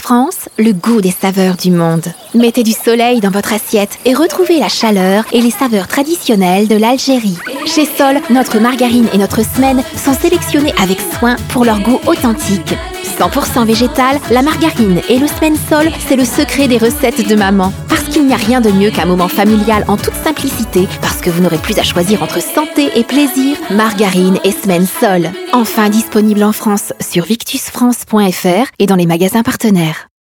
France, le goût des saveurs du monde. Mettez du soleil dans votre assiette et retrouvez la chaleur et les saveurs traditionnelles de l'Algérie. Chez Sol, notre margarine et notre semaine sont sélectionnées avec soin pour leur goût authentique. 100% végétal, la margarine et le semaine Sol, c'est le secret des recettes de maman. Parce qu'il n'y a rien de mieux qu'un moment familial en toute simplicité, parce que vous n'aurez plus à choisir entre santé et plaisir, margarine et semaine Sol. Enfin disponible en France sur victusfrance.fr et dans les magasins partenaires.